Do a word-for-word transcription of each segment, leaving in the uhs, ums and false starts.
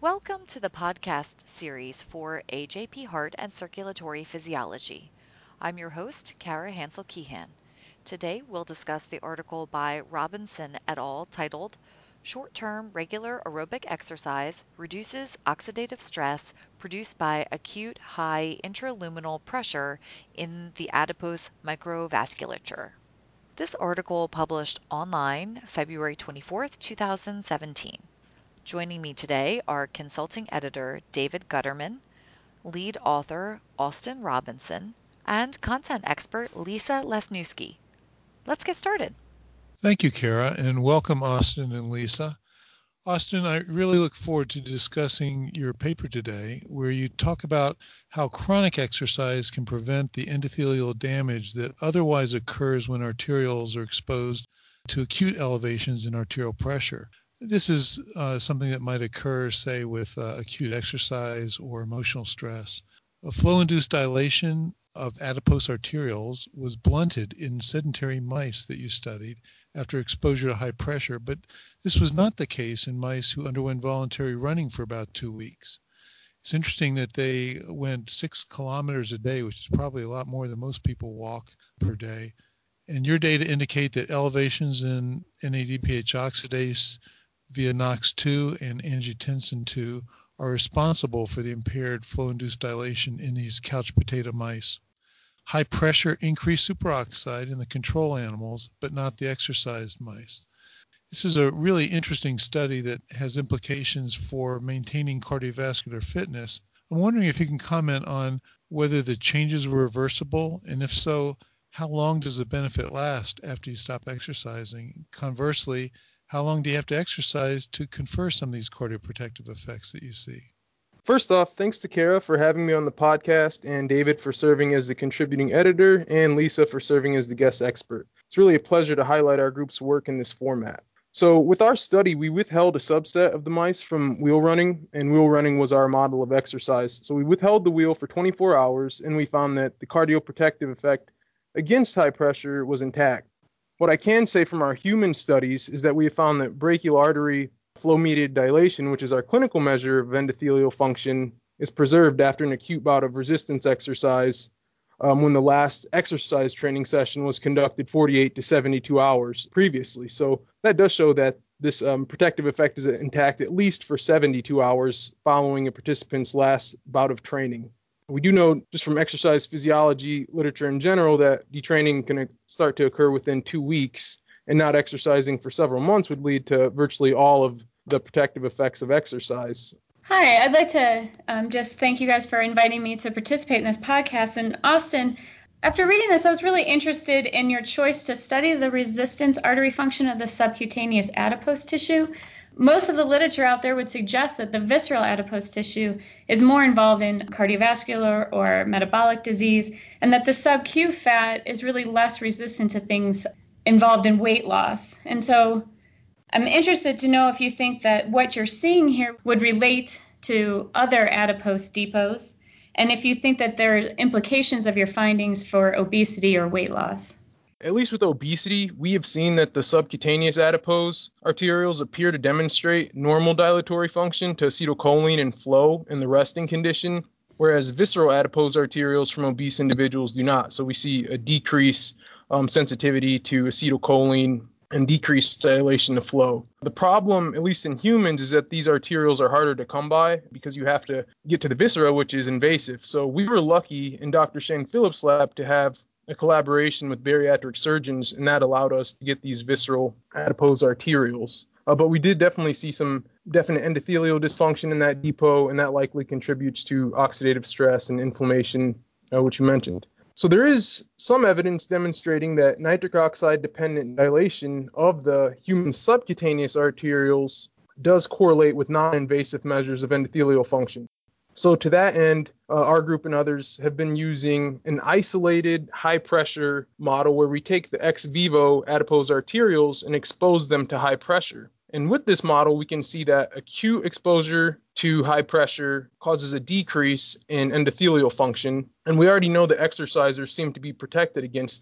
Welcome to the podcast series for A J P Heart and Circulatory Physiology. I'm your host, Kara Hansel Keehan. Today we'll discuss the article by Robinson et al. Titled Short Term Regular Aerobic Exercise Reduces Oxidative Stress Produced by Acute High Intraluminal Pressure in the Adipose Microvasculature. This article published online February twenty-fourth, two thousand seventeen. Joining me today are consulting editor David Gutterman, lead author Austin Robinson, and content expert Lisa Lesniewski. Let's get started. Thank you, Kara, and welcome Austin and Lisa. Austin, I really look forward to discussing your paper today, where you talk about how chronic exercise can prevent the endothelial damage that otherwise occurs when arterioles are exposed to acute elevations in arterial pressure. This is uh, something that might occur, say, with uh, acute exercise or emotional stress. A flow-induced dilation of adipose arterioles was blunted in sedentary mice that you studied after exposure to high pressure, but this was not the case in mice who underwent voluntary running for about two weeks. It's interesting that they went six kilometers a day, which is probably a lot more than most people walk per day. And your data indicate that elevations in N A D P H oxidase via N O X two and angiotensin two are responsible for the impaired flow-induced dilation in these couch potato mice. High pressure increased superoxide in the control animals, but not the exercised mice. This is a really interesting study that has implications for maintaining cardiovascular fitness. I'm wondering if you can comment on whether the changes were reversible, and if so, how long does the benefit last after you stop exercising? Conversely, how long do you have to exercise to confer some of these cardioprotective effects that you see? First off, thanks to Kara for having me on the podcast, and David for serving as the contributing editor, and Lisa for serving as the guest expert. It's really a pleasure to highlight our group's work in this format. So with our study, we withheld a subset of the mice from wheel running, and wheel running was our model of exercise. So we withheld the wheel for twenty-four hours, and we found that the cardioprotective effect against high pressure was intact. What I can say from our human studies is that we have found that brachial artery flow-mediated dilation, which is our clinical measure of endothelial function, is preserved after an acute bout of resistance exercise um, when the last exercise training session was conducted forty-eight to seventy-two hours previously. So that does show that this um, protective effect is intact at least for seventy-two hours following a participant's last bout of training. We do know just from exercise physiology literature in general that detraining can start to occur within two weeks, and not exercising for several months would lead to virtually all of the protective effects of exercise. Hi, I'd like to um, just thank you guys for inviting me to participate in this podcast. And Austin, after reading this, I was really interested in your choice to study the resistance artery function of the subcutaneous adipose tissue. Most of the literature out there would suggest that the visceral adipose tissue is more involved in cardiovascular or metabolic disease, and that the sub-Q fat is really less resistant to things involved in weight loss. And so I'm interested to know if you think that what you're seeing here would relate to other adipose depots, and if you think that there are implications of your findings for obesity or weight loss. At least with obesity, we have seen that the subcutaneous adipose arterioles appear to demonstrate normal dilatory function to acetylcholine and flow in the resting condition, whereas visceral adipose arterioles from obese individuals do not. So we see a decrease um, sensitivity to acetylcholine and decreased dilation to flow. The problem, at least in humans, is that these arterioles are harder to come by because you have to get to the viscera, which is invasive. So we were lucky in Doctor Shane Phillips' lab to have a collaboration with bariatric surgeons, and that allowed us to get these visceral adipose arterioles. Uh, but we did definitely see some definite endothelial dysfunction in that depot, and that likely contributes to oxidative stress and inflammation, uh, which you mentioned. So there is some evidence demonstrating that nitric oxide dependent dilation of the human subcutaneous arterioles does correlate with non-invasive measures of endothelial function. So to that end, uh, our group and others have been using an isolated high pressure model where we take the ex vivo adipose arterioles and expose them to high pressure. And with this model, we can see that acute exposure to high pressure causes a decrease in endothelial function. And we already know that exercisers seem to be protected against this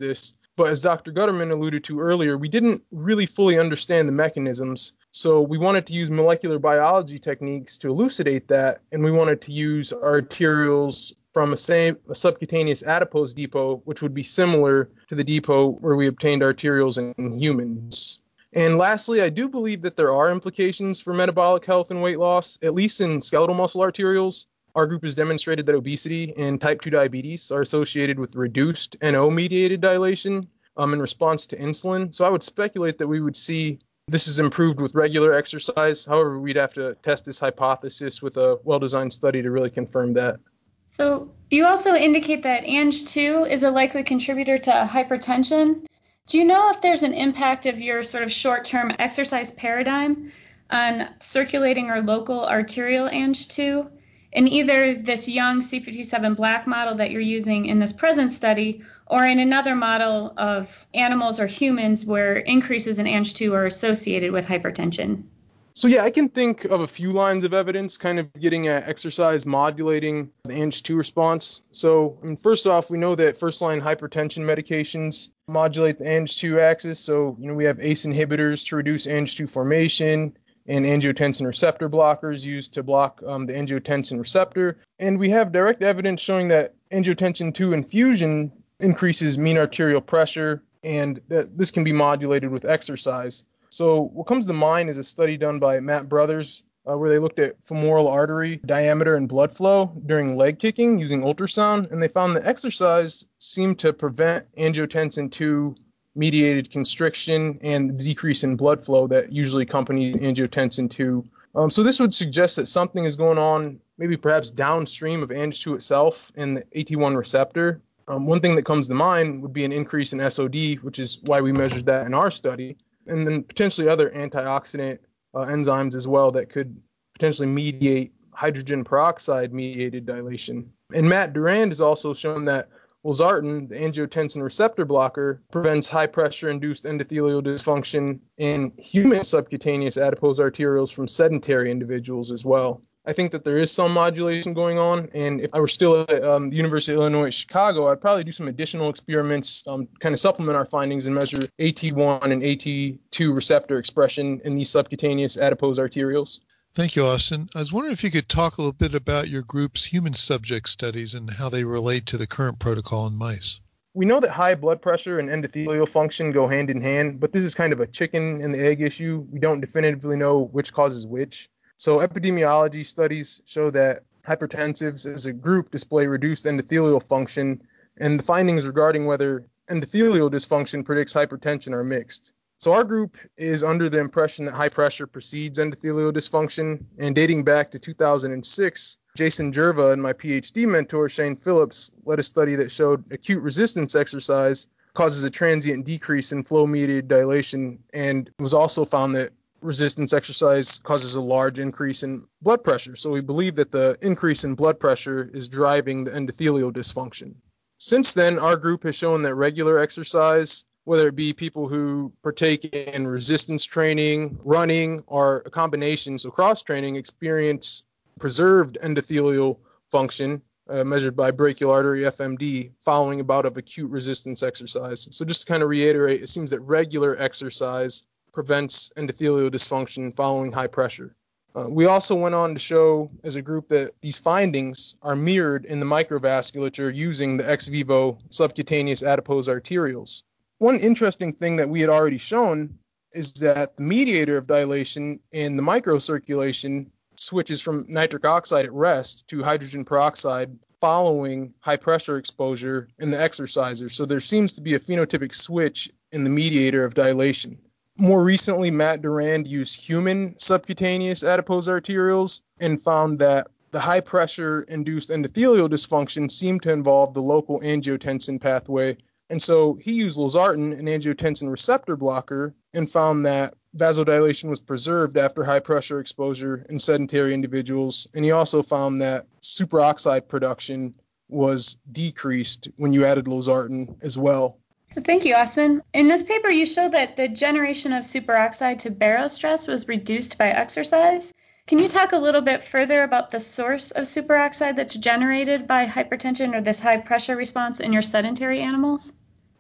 But as Doctor Gutterman alluded to earlier, we didn't really fully understand the mechanisms. So we wanted to use molecular biology techniques to elucidate that, and we wanted to use arterials from a same a subcutaneous adipose depot, which would be similar to the depot where we obtained arterioles in, in humans. And lastly, I do believe that there are implications for metabolic health and weight loss, at least in skeletal muscle arterioles. Our group has demonstrated that obesity and type two diabetes are associated with reduced N O-mediated dilation um, in response to insulin. So I would speculate that we would see this is improved with regular exercise. However, we'd have to test this hypothesis with a well-designed study to really confirm that. So you also indicate that A N G two is a likely contributor to hypertension. Do you know if there's an impact of your sort of short-term exercise paradigm on circulating or local arterial A N G two in either this young C fifty-seven black model that you're using in this present study or in another model of animals or humans where increases in A N G two are associated with hypertension? So yeah, I can think of a few lines of evidence kind of getting at exercise modulating the A N G two response. So I mean, first off, we know that first-line hypertension medications modulate the A N G two axis. So, you know, we have A C E inhibitors to reduce A N G two formation and angiotensin receptor blockers used to block um, the angiotensin receptor. And we have direct evidence showing that angiotensin two infusion increases mean arterial pressure, and that this can be modulated with exercise. So what comes to mind is a study done by Matt Brothers uh, where they looked at femoral artery diameter and blood flow during leg kicking using ultrasound, and they found that exercise seemed to prevent angiotensin two mediated constriction and the decrease in blood flow that usually accompanies angiotensin two. Um, so this would suggest that something is going on, maybe perhaps downstream of A N G two itself and the A T one receptor. Um, one thing that comes to mind would be an increase in S O D, which is why we measured that in our study, and then potentially other antioxidant uh, enzymes as well that could potentially mediate hydrogen peroxide mediated dilation. And Matt Durand has also shown that losartan, the angiotensin receptor blocker, prevents high pressure induced endothelial dysfunction in human subcutaneous adipose arterioles from sedentary individuals as well. I think that there is some modulation going on, and if I were still at um, the University of Illinois at Chicago, I'd probably do some additional experiments, um, kind of supplement our findings and measure A T one and A T two receptor expression in these subcutaneous adipose arterioles. Thank you, Austin. I was wondering if you could talk a little bit about your group's human subject studies and how they relate to the current protocol in mice. We know that high blood pressure and endothelial function go hand in hand, but this is kind of a chicken and the egg issue. We don't definitively know which causes which. So epidemiology studies show that hypertensives as a group display reduced endothelial function, and the findings regarding whether endothelial dysfunction predicts hypertension are mixed. So our group is under the impression that high pressure precedes endothelial dysfunction, and dating back to two thousand six, Jason Jerva and my PhD mentor Shane Phillips led a study that showed acute resistance exercise causes a transient decrease in flow-mediated dilation, and it was also found that resistance exercise causes a large increase in blood pressure. So we believe that the increase in blood pressure is driving the endothelial dysfunction. Since then, our group has shown that regular exercise, whether it be people who partake in resistance training, running, or a combination, so cross-training, experience preserved endothelial function uh, measured by brachial artery F M D following a bout of acute resistance exercise. So just to kind of reiterate, it seems that regular exercise prevents endothelial dysfunction following high pressure. Uh, we also went on to show as a group that these findings are mirrored in the microvasculature using the ex vivo subcutaneous adipose arterioles. One interesting thing that we had already shown is that the mediator of dilation in the microcirculation switches from nitric oxide at rest to hydrogen peroxide following high pressure exposure in the exerciser. So there seems to be a phenotypic switch in the mediator of dilation. More recently, Matt Durand used human subcutaneous adipose arterioles and found that the high pressure induced endothelial dysfunction seemed to involve the local angiotensin pathway. And so he used losartan, an angiotensin receptor blocker, and found that vasodilation was preserved after high pressure exposure in sedentary individuals. And he also found that superoxide production was decreased when you added losartan as well. Thank you, Austin. In this paper, you show that the generation of superoxide to barostress was reduced by exercise. Can you talk a little bit further about the source of superoxide that's generated by hypertension or this high pressure response in your sedentary animals?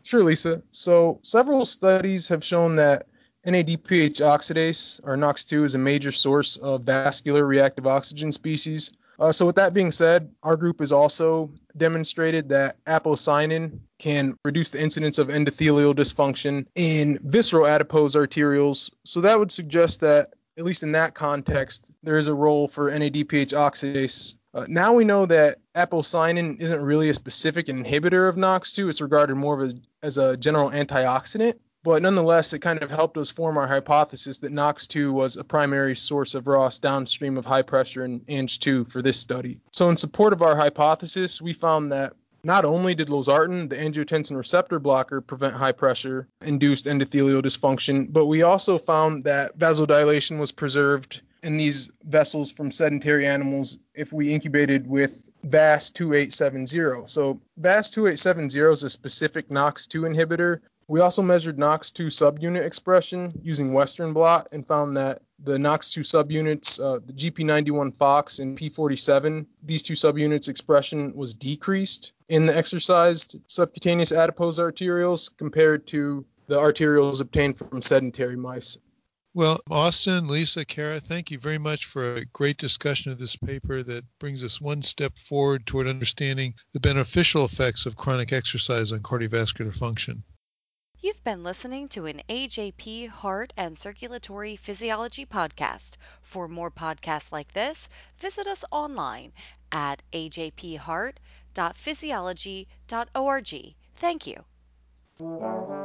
Sure, Lisa. So, several studies have shown that N A D P H oxidase, or NOx two, is a major source of vascular reactive oxygen species. Uh, so, with that being said, our group has also demonstrated that apocynin can reduce the incidence of endothelial dysfunction in visceral adipose arterioles. So, that would suggest that, at least in that context, there is a role for N A D P H oxidase. Uh, now we know that apocynin isn't really a specific inhibitor of NOx two. It's regarded more of a, as a general antioxidant. But nonetheless, it kind of helped us form our hypothesis that NOx two was a primary source of R O S downstream of high pressure and A N G two for this study. So in support of our hypothesis, we found that not only did losartan, the angiotensin receptor blocker, prevent high pressure induced endothelial dysfunction, but we also found that vasodilation was preserved in these vessels from sedentary animals if we incubated with V A S twenty-eight seventy. So V A S twenty-eight seventy is a specific NOx two inhibitor. We also measured NOx two subunit expression using Western blot and found that the NOx two subunits, uh, the G P ninety-one FOX and P forty-seven, these two subunits expression was decreased in the exercised subcutaneous adipose arterioles compared to the arterioles obtained from sedentary mice. Well, Austin, Lisa, Kara, thank you very much for a great discussion of this paper that brings us one step forward toward understanding the beneficial effects of chronic exercise on cardiovascular function. You've been listening to an A J P Heart and Circulatory Physiology podcast. For more podcasts like this, visit us online at a j p heart dot physiology dot org. Thank you.